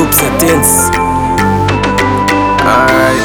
group settings. Alright.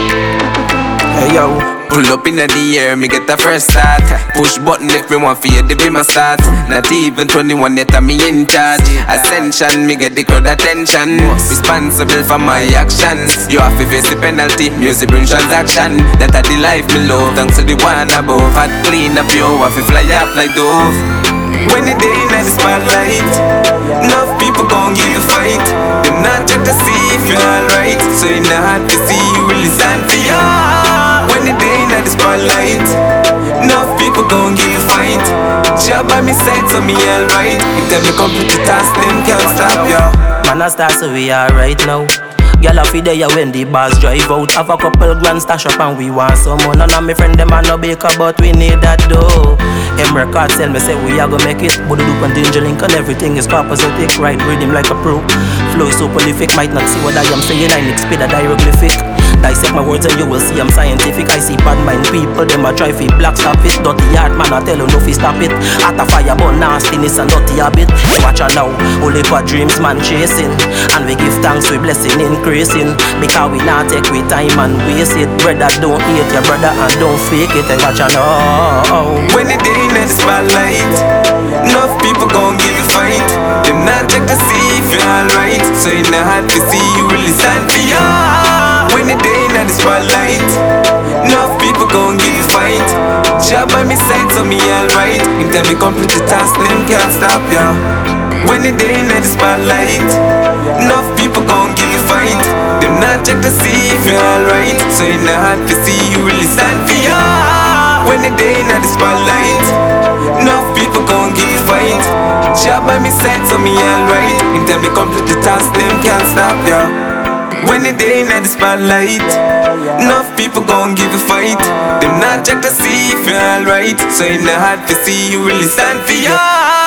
Hey yo. Pull up in the air, me get the first start. Push button if me want for you to be my start. Not even 21 yet, I'm me in charge. Ascension, me get the crowd attention. Responsible for my actions. You have to face the penalty, music bring transaction. That are the life me love, thanks to the one above. Hot clean up, you have to fly up like dove. When the day in the spotlight, enough people gon' give you fight. Them not check to see if you're alright. So in the heart to see you really stand for ya. When the day in the spotlight, enough people gon' give you fight. Job by me side so me alright. If them me complete the task, them can't stop ya. Man a star so we alright now. Girl a fi there when the bars drive out. Have a couple grand stash up and we want some more. None of my friend them a no baker but we need that dough. M record tell me say we a go make it. But the loop and danger link and everything is compositic. Right rhythm like a pro. Flow so prolific. Might not see what I am saying. I next speed a hieroglyphic. Dissect my words and you will see I'm scientific. I see bad mind people, them a try fi black stop it. Dirty heart man I tell you no fi stop it. At a fire burn nastiness and dirty habit. Watch her now, only for dreams man chasing. And we give thanks we blessing increasing. Because we not take we time and waste it. Brother don't hate your brother and don't fake it. And watch her now. When the day in the spotlight, enough people gon' give you fight. Them not check to see if you're alright. So in the heart to see you really stand for ya. When the day in the spotlight, enough people gon' give you fight. Job by me side so me alright. If them me complete the task, them can't stop ya. When the day in the spotlight, enough people gon' give you fight. Them not check to see if you're alright. So in the heart to see you really stand for ya. When the day in the spotlight, enough people gon' give you fight. Job by me side so me alright. If them me complete the task, them can't stop ya. When the day in the spotlight, enough people gon' give you fight. Them not check to see if you're alright. So in the heart to see you really stand for ya.